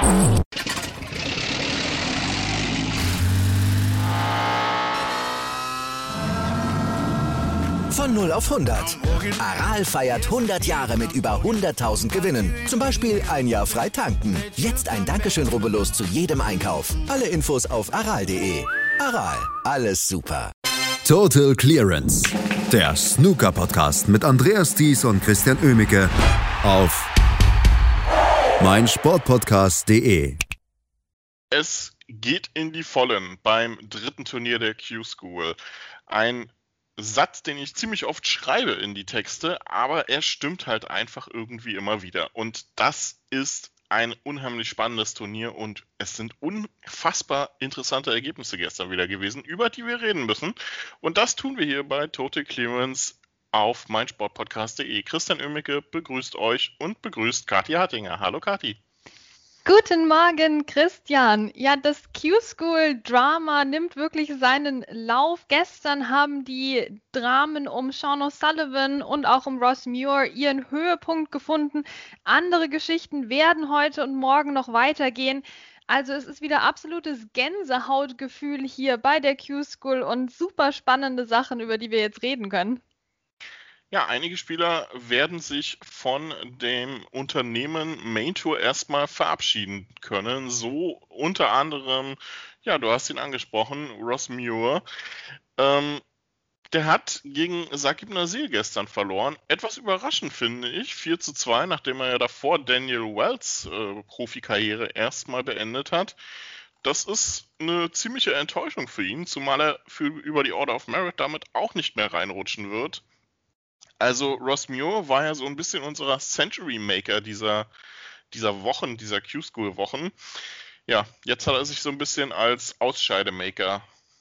Von 0 auf 100. Aral feiert 100 Jahre mit über 100.000 Gewinnen. Zum Beispiel ein Jahr frei tanken. Jetzt ein Dankeschön, rubbellos zu jedem Einkauf. Alle Infos auf aral.de. Aral, alles super. Total Clearance. Der Snooker-Podcast mit Andreas Thies und Christian Oemicke auf meinsportpodcast.de. Es geht in die Vollen beim dritten Turnier der Q-School. Ein Satz, den ich ziemlich oft schreibe in die Texte, aber er stimmt halt einfach irgendwie immer wieder. Und das ist ein unheimlich spannendes Turnier und es sind unfassbar interessante Ergebnisse gestern wieder gewesen, über die wir reden müssen. Und das tun wir hier bei Total Clearance auf meinsportpodcast.de. Christian Oemicke begrüßt euch und begrüßt Kathi Hartinger. Hallo Kathi. Guten Morgen, Christian. Ja, das Q-School-Drama nimmt wirklich seinen Lauf. Gestern haben die Dramen um Sean O'Sullivan und auch um Ross Muir ihren Höhepunkt gefunden. Andere Geschichten werden heute und morgen noch weitergehen. Also es ist wieder absolutes Gänsehautgefühl hier bei der Q-School und super spannende Sachen, über die wir jetzt reden können. Ja, einige Spieler werden sich von dem Unternehmen Main Tour erstmal verabschieden können. So unter anderem, ja, du hast ihn angesprochen, Ross Muir. Der hat gegen Saqib Nasil gestern verloren. Etwas überraschend finde ich, 4:2, nachdem er ja davor Daniel Wells Profikarriere erstmal beendet hat. Das ist eine ziemliche Enttäuschung für ihn, zumal er über die Order of Merit damit auch nicht mehr reinrutschen wird. Also Ross Muir war ja so ein bisschen unserer Century Maker dieser Wochen, dieser Q-School-Wochen. Ja, jetzt hat er sich so ein bisschen als Ausscheidemaker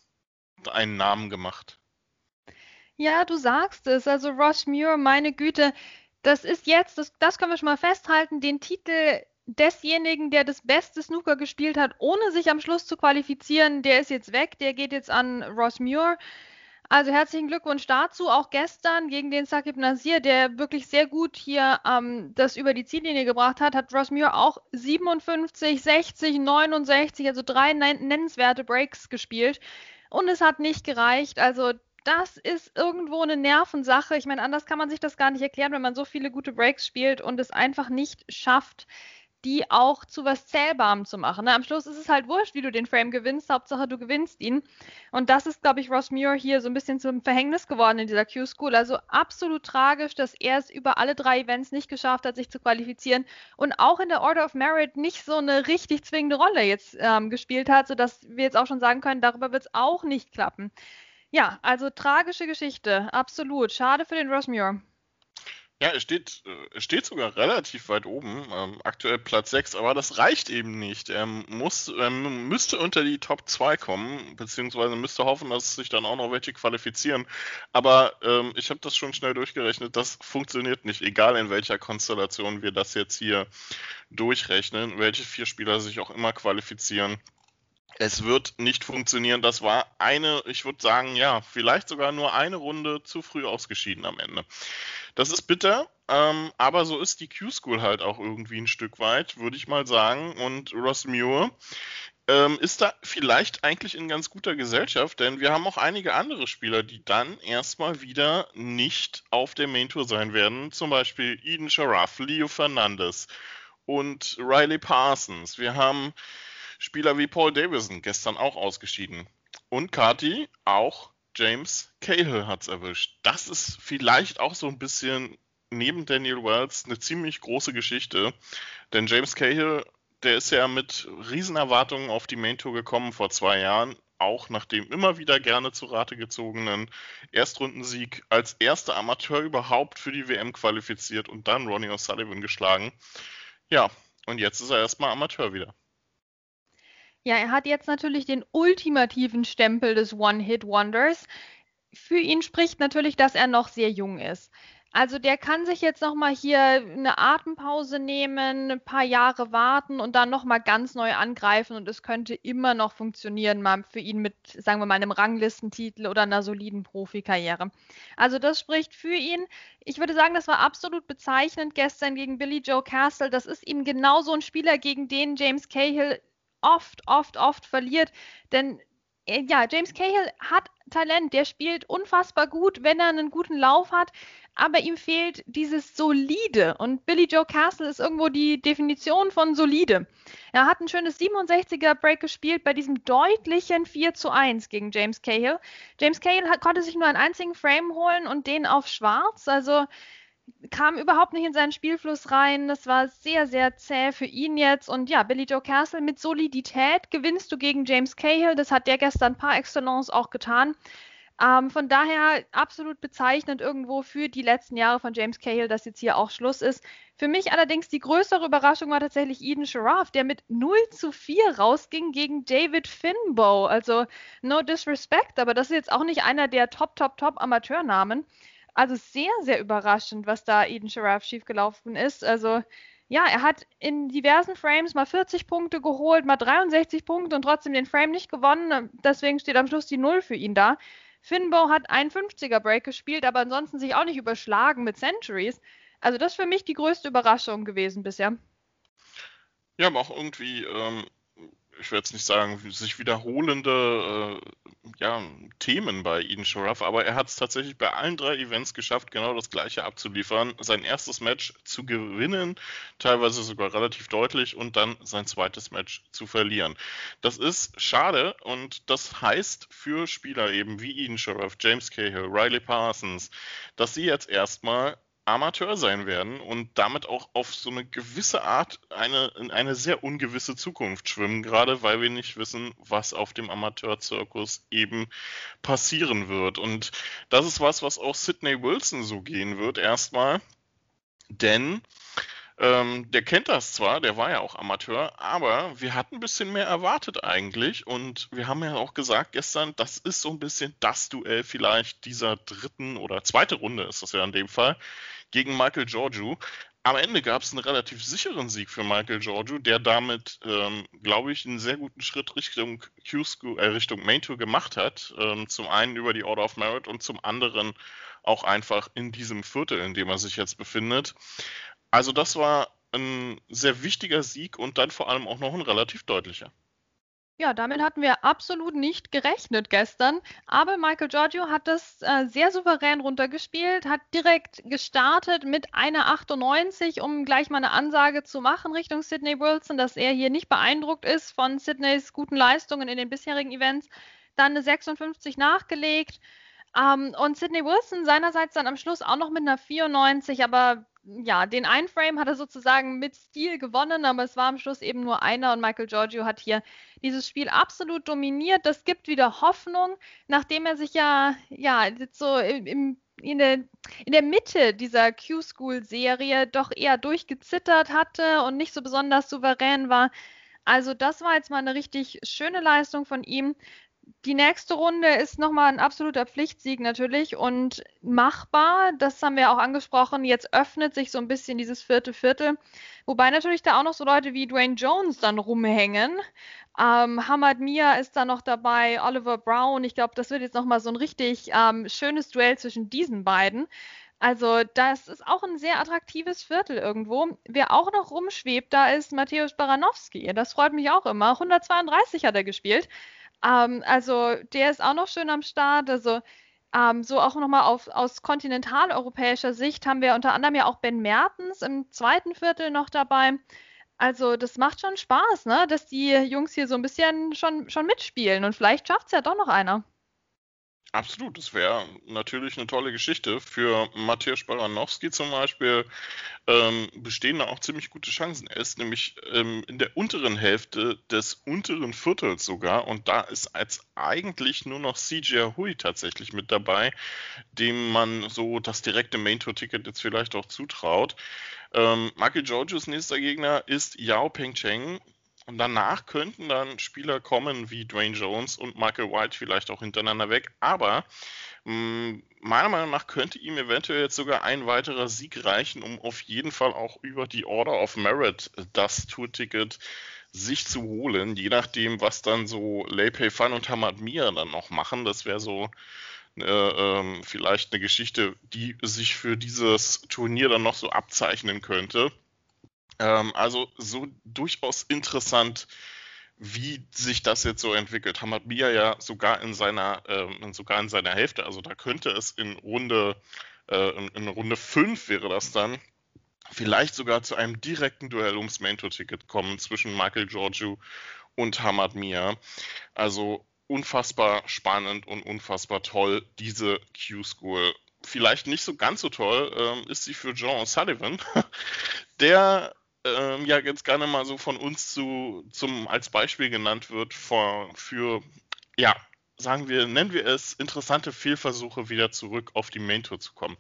einen Namen gemacht. Ja, du sagst es. Also Ross Muir, meine Güte, das ist jetzt, das können wir schon mal festhalten, den Titel desjenigen, der das beste Snooker gespielt hat, ohne sich am Schluss zu qualifizieren, der ist jetzt weg, der geht jetzt an Ross Muir. Also herzlichen Glückwunsch dazu, auch gestern gegen den Saqib Nasil, der wirklich sehr gut hier das über die Ziellinie gebracht hat, hat Ross Muir auch 57, 60, 69, also 3 nennenswerte Breaks gespielt und es hat nicht gereicht, also das ist irgendwo eine Nervensache. Ich meine, anders kann man sich das gar nicht erklären, wenn man so viele gute Breaks spielt und es einfach nicht schafft, die auch zu was Zählbarem zu machen. Am Schluss ist es halt wurscht, wie du den Frame gewinnst, Hauptsache du gewinnst ihn. Und das ist, glaube ich, Ross Muir hier so ein bisschen zum Verhängnis geworden in dieser Q-School. Also absolut tragisch, dass er es über alle 3 Events nicht geschafft hat, sich zu qualifizieren und auch in der Order of Merit nicht so eine richtig zwingende Rolle jetzt gespielt hat, sodass wir jetzt auch schon sagen können, darüber wird es auch nicht klappen. Ja, also tragische Geschichte, absolut. Schade für den Ross Muir. Ja, er steht sogar relativ weit oben, aktuell Platz 6, aber das reicht eben nicht. Er müsste unter die Top 2 kommen, beziehungsweise müsste hoffen, dass sich dann auch noch welche qualifizieren. Aber ich habe das schon schnell durchgerechnet, das funktioniert nicht, egal in welcher Konstellation wir das jetzt hier durchrechnen, welche 4 Spieler sich auch immer qualifizieren. Es wird nicht funktionieren. Das war ich würde sagen, ja, vielleicht sogar nur eine Runde zu früh ausgeschieden am Ende. Das ist bitter, aber so ist die Q-School halt auch irgendwie ein Stück weit, würde ich mal sagen. Und Ross Muir ist da vielleicht eigentlich in ganz guter Gesellschaft, denn wir haben auch einige andere Spieler, die dann erstmal wieder nicht auf der Main Tour sein werden. Zum Beispiel Eden Sharaf, Leo Fernandes und Riley Parsons. Wir haben Spieler wie Paul Davison, gestern auch ausgeschieden. Und Kathi, auch James Cahill hat's erwischt. Das ist vielleicht auch so ein bisschen neben Daniel Wells eine ziemlich große Geschichte. Denn James Cahill, der ist ja mit Riesenerwartungen auf die Main Tour gekommen vor 2 Jahren. Auch nach dem immer wieder gerne zu Rate gezogenen Erstrundensieg als erster Amateur überhaupt für die WM qualifiziert und dann Ronnie O'Sullivan geschlagen. Ja, und jetzt ist er erstmal Amateur wieder. Ja, er hat jetzt natürlich den ultimativen Stempel des One-Hit-Wonders. Für ihn spricht natürlich, dass er noch sehr jung ist. Also der kann sich jetzt nochmal hier eine Atempause nehmen, ein paar Jahre warten und dann nochmal ganz neu angreifen und es könnte immer noch funktionieren, mal für ihn mit, sagen wir mal, einem Ranglistentitel oder einer soliden Profikarriere. Also das spricht für ihn. Ich würde sagen, das war absolut bezeichnend gestern gegen Billie Joe Castle. Das ist eben genau so ein Spieler, gegen den James Cahill oft verliert, denn ja, James Cahill hat Talent, der spielt unfassbar gut, wenn er einen guten Lauf hat, aber ihm fehlt dieses Solide und Billie Joe Castle ist irgendwo die Definition von solide. Er hat ein schönes 67er Break gespielt bei diesem deutlichen 4:1 gegen James Cahill. James Cahill konnte sich nur einen einzigen Frame holen und den auf schwarz, also kam überhaupt nicht in seinen Spielfluss rein. Das war sehr zäh für ihn jetzt. Und ja, Billie Joe Castle mit Solidität gewinnst du gegen James Cahill. Das hat der gestern par excellence auch getan. Von daher absolut bezeichnend irgendwo für die letzten Jahre von James Cahill, dass jetzt hier auch Schluss ist. Für mich allerdings die größere Überraschung war tatsächlich Eden Sharaf, der mit 0:4 rausging gegen David Finbow. Also no disrespect, aber das ist jetzt auch nicht einer der Top Amateurnamen. Also sehr überraschend, was da Eden Sharaf schiefgelaufen ist. Also ja, er hat in diversen Frames mal 40 Punkte geholt, mal 63 Punkte und trotzdem den Frame nicht gewonnen. Deswegen steht am Schluss die 0 für ihn da. Finbow hat einen 50er Break gespielt, aber ansonsten sich auch nicht überschlagen mit Centuries. Also das ist für mich die größte Überraschung gewesen bisher. Ja, aber auch irgendwie, ich werde jetzt nicht sagen, sich wiederholende Themen bei Eden Sharaf, aber er hat es tatsächlich bei allen 3 Events geschafft, genau das Gleiche abzuliefern. Sein erstes Match zu gewinnen, teilweise sogar relativ deutlich, und dann sein zweites Match zu verlieren. Das ist schade und das heißt für Spieler eben wie Eden Sharaf, James Cahill, Riley Parsons, dass sie jetzt erstmal Amateur sein werden und damit auch auf so eine gewisse Art in eine sehr ungewisse Zukunft schwimmen, gerade weil wir nicht wissen, was auf dem Amateurzirkus eben passieren wird. Und das ist was auch Sidney Wilson so gehen wird erstmal, denn der kennt das zwar, der war ja auch Amateur, aber wir hatten ein bisschen mehr erwartet eigentlich und wir haben ja auch gesagt gestern, das ist so ein bisschen das Duell vielleicht dieser 3. oder 2. Runde ist das ja in dem Fall, gegen Michael Giorgio. Am Ende gab es einen relativ sicheren Sieg für Michael Giorgio, der damit, glaube ich, einen sehr guten Schritt Richtung Richtung Main Tour gemacht hat. Zum einen über die Order of Merit und zum anderen auch einfach in diesem Viertel, in dem er sich jetzt befindet. Also das war ein sehr wichtiger Sieg und dann vor allem auch noch ein relativ deutlicher. Ja, damit hatten wir absolut nicht gerechnet gestern, aber Michael Giorgio hat das sehr souverän runtergespielt, hat direkt gestartet mit einer 98, um gleich mal eine Ansage zu machen Richtung Sidney Wilson, dass er hier nicht beeindruckt ist von Sidneys guten Leistungen in den bisherigen Events. Dann eine 56 nachgelegt. Und Sidney Wilson seinerseits dann am Schluss auch noch mit einer 94, aber ja, den einen Frame hat er sozusagen mit Stil gewonnen, aber es war am Schluss eben nur einer und Michael Giorgio hat hier dieses Spiel absolut dominiert. Das gibt wieder Hoffnung, nachdem er sich ja jetzt so in der Mitte dieser Q-School-Serie doch eher durchgezittert hatte und nicht so besonders souverän war. Also das war jetzt mal eine richtig schöne Leistung von ihm. Die nächste Runde ist nochmal ein absoluter Pflichtsieg natürlich und machbar. Das haben wir auch angesprochen. Jetzt öffnet sich so ein bisschen dieses 4. Viertel. Wobei natürlich da auch noch so Leute wie Dwayne Jones dann rumhängen. Hamad Mia ist da noch dabei, Oliver Brown. Ich glaube, das wird jetzt nochmal so ein richtig schönes Duell zwischen diesen beiden. Also das ist auch ein sehr attraktives Viertel irgendwo. Wer auch noch rumschwebt, da ist Mateusz Baranowski. Das freut mich auch immer. 132 hat er gespielt. Also der ist auch noch schön am Start. Also so auch nochmal aus kontinentaleuropäischer Sicht haben wir unter anderem ja auch Ben Mertens im 2. Viertel noch dabei. Also das macht schon Spaß, ne? Dass die Jungs hier so ein bisschen schon mitspielen und vielleicht schafft es ja doch noch einer. Absolut, das wäre natürlich eine tolle Geschichte. Für Mateusz Baranowski zum Beispiel bestehen da auch ziemlich gute Chancen. Er ist nämlich in der unteren Hälfte des unteren Viertels sogar und da ist als eigentlich nur noch CJ Hui tatsächlich mit dabei, dem man so das direkte Main-Tour-Ticket jetzt vielleicht auch zutraut. Michael Giorgios nächster Gegner ist Yao Peng Cheng. Und danach könnten dann Spieler kommen wie Dwayne Jones und Michael White vielleicht auch hintereinander weg. Aber Meiner Meinung nach könnte ihm eventuell jetzt sogar ein weiterer Sieg reichen, um auf jeden Fall auch über die Order of Merit das Tourticket sich zu holen, je nachdem, was dann so Lei Pei Fan und Hamad Mia dann noch machen. Das wäre so vielleicht eine Geschichte, die sich für dieses Turnier dann noch so abzeichnen könnte. Also so durchaus interessant, wie sich das jetzt so entwickelt. Hamad Mia ja sogar in seiner Hälfte, also da könnte es in Runde 5 wäre das dann, vielleicht sogar zu einem direkten Duell ums Main-Tour-Ticket kommen zwischen Michael Giorgio und Hamad Mia. Also unfassbar spannend und unfassbar toll, diese Q-School. Vielleicht nicht so ganz so toll ist sie für John O'Sullivan, der ja jetzt gerne mal so von uns als Beispiel genannt wird für ja, nennen wir es, interessante Fehlversuche wieder zurück auf die Main Tour zu kommen.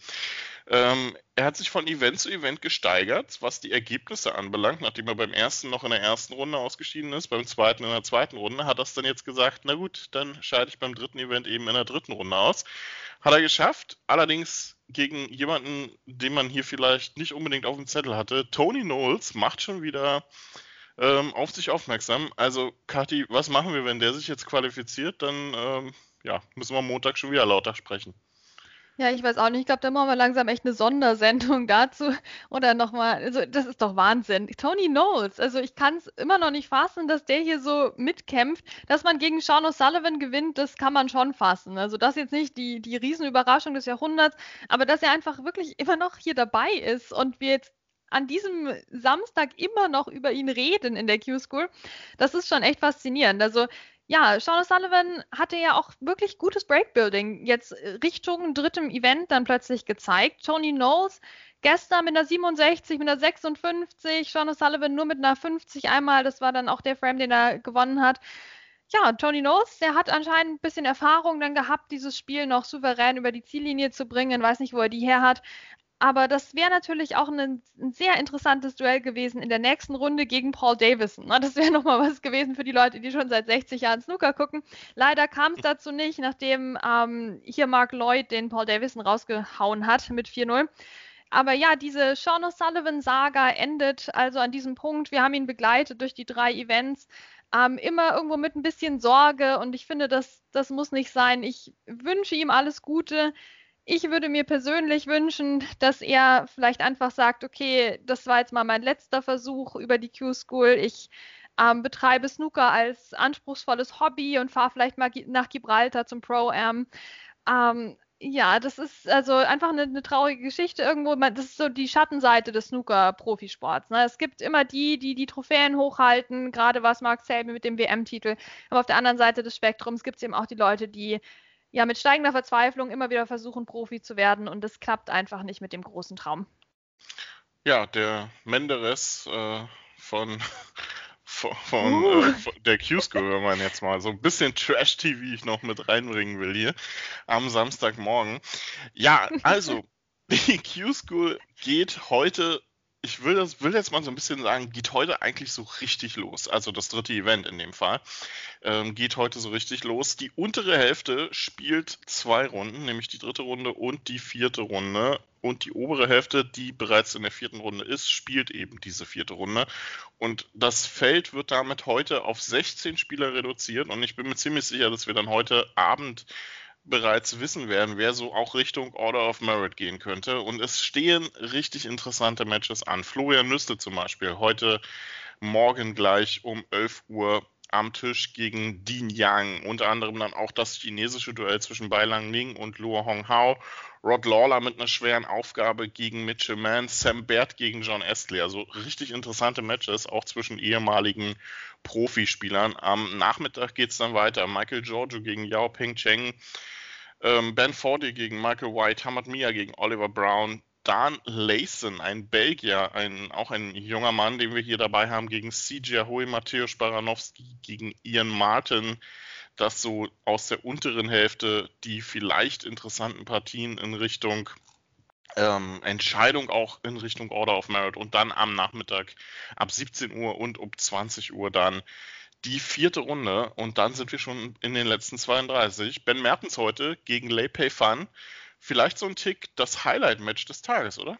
Er hat sich von Event zu Event gesteigert, was die Ergebnisse anbelangt, nachdem er beim ersten noch in der ersten Runde ausgeschieden ist, beim zweiten in der zweiten Runde, hat er es dann jetzt gesagt, na gut, dann scheide ich beim dritten Event eben in der dritten Runde aus. Hat er geschafft, allerdings gegen jemanden, den man hier vielleicht nicht unbedingt auf dem Zettel hatte. Tony Knowles macht schon wieder auf sich aufmerksam. Also, Kathi, was machen wir, wenn der sich jetzt qualifiziert? Dann müssen wir Montag schon wieder lauter sprechen. Ja, ich weiß auch nicht. Ich glaube, da machen wir langsam echt eine Sondersendung dazu. Oder nochmal, also das ist doch Wahnsinn. Tony Knowles, also ich kann es immer noch nicht fassen, dass der hier so mitkämpft. Dass man gegen Sean O'Sullivan gewinnt, das kann man schon fassen. Also das ist jetzt nicht die Riesenüberraschung des Jahrhunderts, aber dass er einfach wirklich immer noch hier dabei ist und wir jetzt an diesem Samstag immer noch über ihn reden in der Q-School, das ist schon echt faszinierend. Also ja, Sean O'Sullivan hatte ja auch wirklich gutes Breakbuilding jetzt Richtung drittem Event dann plötzlich gezeigt. Tony Knowles gestern mit einer 67, mit einer 56, Sean O'Sullivan nur mit einer 50 einmal. Das war dann auch der Frame, den er gewonnen hat. Ja, Tony Knowles, der hat anscheinend ein bisschen Erfahrung dann gehabt, dieses Spiel noch souverän über die Ziellinie zu bringen. Weiß nicht, wo er die her hat. Aber das wäre natürlich auch ein sehr interessantes Duell gewesen in der nächsten Runde gegen Paul Davison. Das wäre nochmal was gewesen für die Leute, die schon seit 60 Jahren Snooker gucken. Leider kam es dazu nicht, nachdem hier Mark Lloyd den Paul Davison rausgehauen hat mit 4-0. Aber ja, diese Sean O'Sullivan-Saga endet also an diesem Punkt. Wir haben ihn begleitet durch die 3 Events. Immer irgendwo mit ein bisschen Sorge. Und ich finde, das muss nicht sein. Ich wünsche ihm alles Gute. Ich würde mir persönlich wünschen, dass er vielleicht einfach sagt, okay, das war jetzt mal mein letzter Versuch über die Q-School. Ich betreibe Snooker als anspruchsvolles Hobby und fahre vielleicht mal nach Gibraltar zum Pro-Am. Ja, das ist also einfach eine traurige Geschichte irgendwo. Das ist so die Schattenseite des Snooker-Profisports. Ne? Es gibt immer die Trophäen hochhalten, gerade was Mark Selby mit dem WM-Titel. Aber auf der anderen Seite des Spektrums gibt es eben auch die Leute, die ja mit steigender Verzweiflung immer wieder versuchen, Profi zu werden und das klappt einfach nicht mit dem großen Traum. Ja, der Menderes von der Q-School, wenn man jetzt mal so ein bisschen Trash-TV noch mit reinbringen will hier am Samstagmorgen. Ja, also die Q-School geht heute, ich will jetzt mal so ein bisschen sagen, geht heute eigentlich so richtig los. Also das dritte Event in dem Fall geht heute so richtig los. Die untere Hälfte spielt 2 Runden, nämlich die dritte Runde und die vierte Runde. Und die obere Hälfte, die bereits in der vierten Runde ist, spielt eben diese vierte Runde. Und das Feld wird damit heute auf 16 Spieler reduziert. Und ich bin mir ziemlich sicher, dass wir dann heute Abend bereits wissen werden, wer so auch Richtung Order of Merit gehen könnte. Und es stehen richtig interessante Matches an. Florian Nüste zum Beispiel, heute Morgen gleich um 11 Uhr am Tisch gegen Dean Yang. Unter anderem dann auch das chinesische Duell zwischen Bai Langling und Luo Honghao. Rod Lawler mit einer schweren Aufgabe gegen Mitchell Mann. Sam Baird gegen John Astley. Also richtig interessante Matches, auch zwischen ehemaligen Profispielern. Am Nachmittag geht es dann weiter. Michael Giorgio gegen Yao Peng Cheng. Ben Fordy gegen Michael White. Hamad Mia gegen Oliver Brown. Dan Layson, ein Belgier, auch ein junger Mann, den wir hier dabei haben, gegen CJ Ahoy, Mateusz Baranowski, gegen Ian Martin. Das so aus der unteren Hälfte die vielleicht interessanten Partien in Richtung Entscheidung auch in Richtung Order of Merit. Und dann am Nachmittag ab 17 Uhr und um 20 Uhr dann die 4. Runde und dann sind wir schon in den letzten 32. Ben Mertens heute gegen Lei Pei Fan. Vielleicht so ein Tick das Highlight-Match des Tages, oder?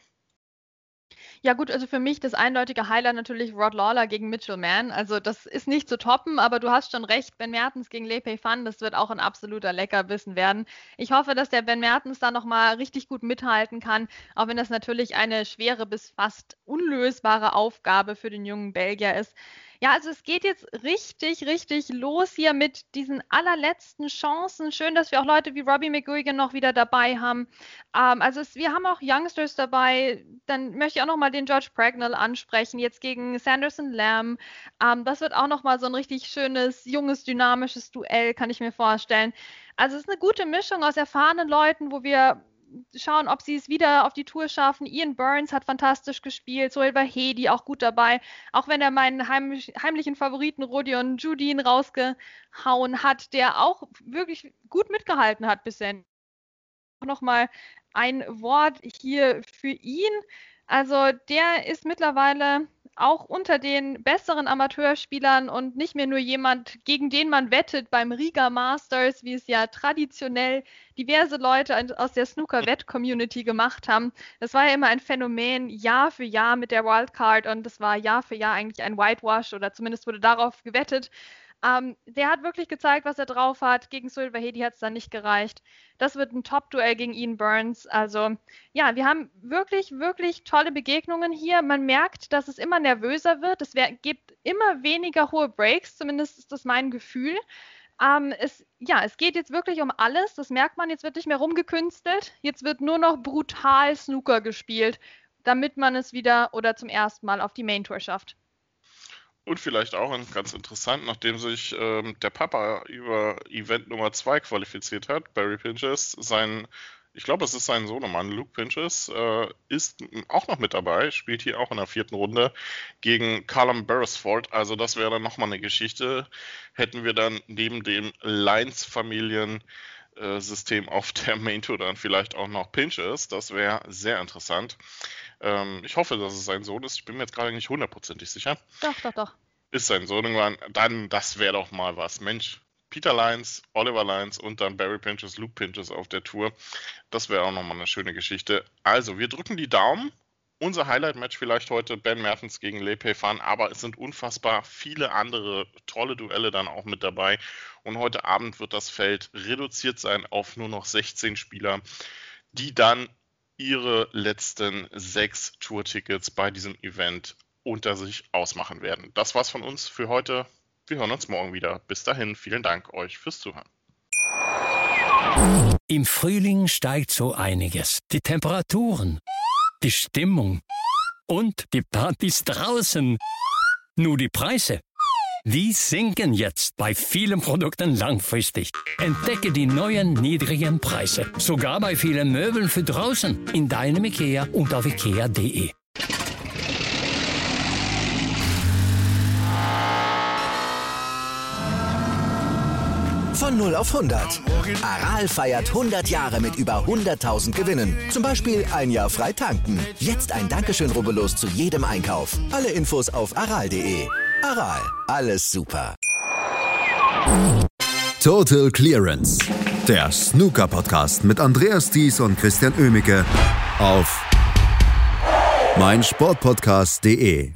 Ja gut, also für mich das eindeutige Highlight natürlich Rod Lawler gegen Mitchell Mann. Also das ist nicht zu toppen, aber du hast schon recht, Ben Mertens gegen Lei Pei Fan, das wird auch ein absoluter Leckerbissen werden. Ich hoffe, dass der Ben Mertens da nochmal richtig gut mithalten kann, auch wenn das natürlich eine schwere bis fast unlösbare Aufgabe für den jungen Belgier ist. Ja, also es geht jetzt richtig, richtig los hier mit diesen allerletzten Chancen. Schön, dass wir auch Leute wie Robbie McGuigan noch wieder dabei haben. Wir haben auch Youngsters dabei. Dann möchte ich auch nochmal den George Pragnell ansprechen, jetzt gegen Sanderson Lamb. Das wird auch nochmal so ein richtig schönes, junges, dynamisches Duell, kann ich mir vorstellen. Also es ist eine gute Mischung aus erfahrenen Leuten, wo wir schauen, ob sie es wieder auf die Tour schaffen. Ian Burns hat fantastisch gespielt, Sohail Vahedi auch gut dabei, auch wenn er meinen heimlichen Favoriten Rodion Judin rausgehauen hat, der auch wirklich gut mitgehalten hat bisher. Nochmal ein Wort hier für ihn. Also der ist mittlerweile auch unter den besseren Amateurspielern und nicht mehr nur jemand, gegen den man wettet beim Riga Masters, wie es ja traditionell diverse Leute aus der Snooker-Wett-Community gemacht haben. Das war ja immer ein Phänomen, Jahr für Jahr mit der Wildcard, und das war Jahr für Jahr eigentlich ein Whitewash, oder zumindest wurde darauf gewettet. Der hat wirklich gezeigt, was er drauf hat. Gegen Sohail Vahedi hat es dann nicht gereicht. Das wird ein Top-Duell gegen Ian Burns. Also ja, wir haben wirklich, wirklich tolle Begegnungen hier. Man merkt, dass es immer nervöser wird. Gibt immer weniger hohe Breaks, zumindest ist das mein Gefühl. Es geht jetzt wirklich um alles. Das merkt man. Jetzt wird nicht mehr rumgekünstelt. Jetzt wird nur noch brutal Snooker gespielt, damit man es wieder oder zum ersten Mal auf die Main Tour schafft. Und vielleicht auch ganz interessant, nachdem sich der Papa über Event Nummer 2 qualifiziert hat, Barry Pinches, ich glaube, es ist sein Sohnemann, Luke Pinches, ist auch noch mit dabei, spielt hier auch in der 4. Runde gegen Callum Beresford. Also das wäre dann nochmal eine Geschichte. Hätten wir dann neben dem Lions-Familien-System auf der Main Tour dann vielleicht auch noch Pinches. Das wäre sehr interessant. Ich hoffe, dass es sein Sohn ist. Ich bin mir jetzt gerade nicht 100% sicher. Doch. Ist sein Sohn irgendwann. Dann, das wäre doch mal was. Mensch, Peter Lyons, Oliver Lyons und dann Barry Pinches, Luke Pinches auf der Tour. Das wäre auch nochmal eine schöne Geschichte. Also, wir drücken die Daumen. Unser Highlight-Match vielleicht heute, Ben Mertens gegen Lei Pei Fan, aber es sind unfassbar viele andere tolle Duelle dann auch mit dabei. Und heute Abend wird das Feld reduziert sein auf nur noch 16 Spieler, die dann ihre letzten 6 Tour-Tickets bei diesem Event unter sich ausmachen werden. Das war's von uns für heute. Wir hören uns morgen wieder. Bis dahin, vielen Dank euch fürs Zuhören. Im Frühling steigt so einiges. Die Temperaturen, die Stimmung und die Partys draußen. Nur die Preise, die sinken jetzt bei vielen Produkten langfristig. Entdecke die neuen niedrigen Preise. Sogar bei vielen Möbeln für draußen. In deinem IKEA und auf ikea.de. Von 0 auf 100. Aral feiert 100 Jahre mit über 100.000 Gewinnen. Zum Beispiel ein Jahr frei tanken. Jetzt ein Dankeschön, rubbellos zu jedem Einkauf. Alle Infos auf aral.de. Aral, alles super. Total Clearance. Der Snooker-Podcast mit Andreas Thies und Christian Oemicke auf meinsportpodcast.de.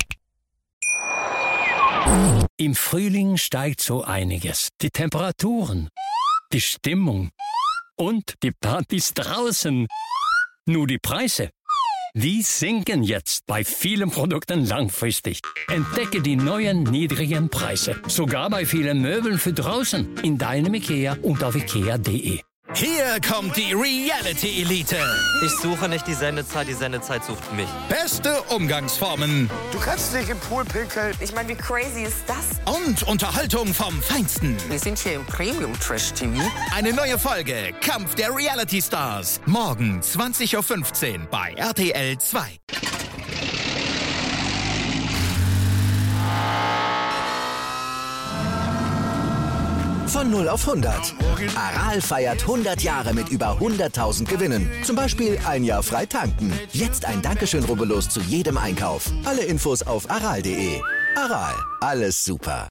Im Frühling steigt so einiges. Die Temperaturen, die Stimmung und die Partys draußen. Nur die Preise, die sinken jetzt bei vielen Produkten langfristig. Entdecke die neuen niedrigen Preise. Sogar bei vielen Möbeln für draußen. In deinem IKEA und auf ikea.de. Hier kommt die Reality-Elite. Ich suche nicht die Sendezeit sucht mich. Beste Umgangsformen. Du kannst nicht im Pool pinkeln. Ich meine, wie crazy ist das? Und Unterhaltung vom Feinsten. Wir sind hier im Premium-Trash-TV. Eine neue Folge Kampf der Reality-Stars. Morgen 20.15 Uhr bei RTL 2. Von 0 auf 100. Aral feiert 100 Jahre mit über 100.000 Gewinnen. Zum Beispiel ein Jahr frei tanken. Jetzt ein Dankeschön, rubbellos zu jedem Einkauf. Alle Infos auf aral.de. Aral, alles super.